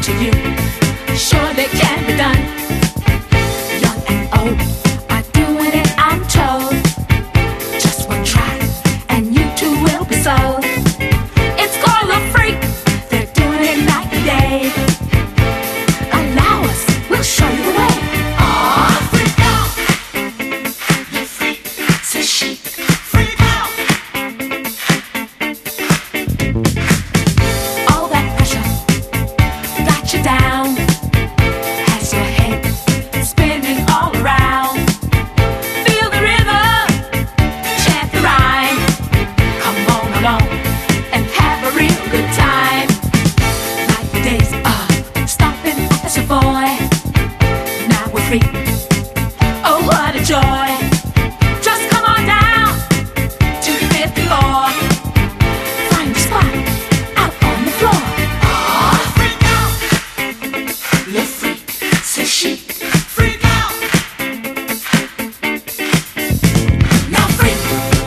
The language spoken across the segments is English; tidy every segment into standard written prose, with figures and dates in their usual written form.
to you. Surely can be done. Young and old are doing it, I'm told. Just one try, and you too will be sold. It's called a freak. They're doing it night and day. Allow us, we'll show you the way. Aw, freak out. You freak, says she. Freak out. All that pressure got you down. Has your head spinning all around. Feel the rhythm, chant the rhyme. Come on along and have a real good time. Like the days of stomping as a boy. Now we're free. Oh, what a joy. Just come on down to the fifth floor. Find a spot out on the floor. Aw, freak out. Le freak, says she. Freak out. Now freak.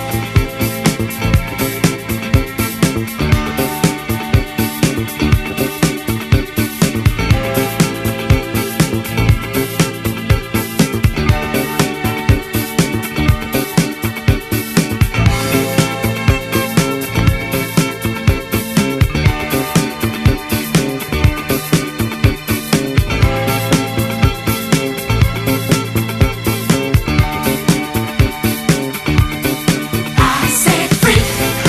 I said freak.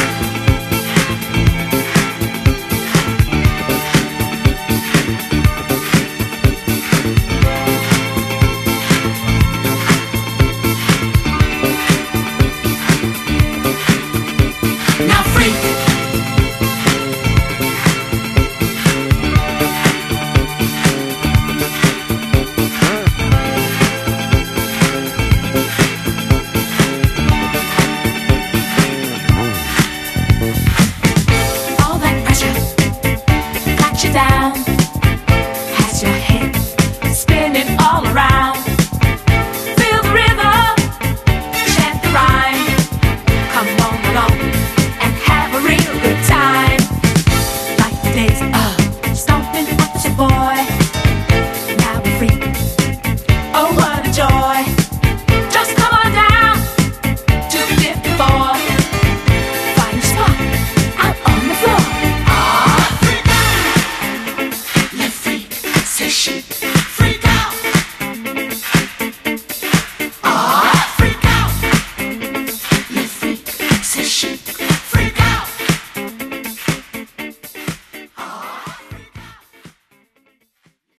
Now freak. All that pressure got you down.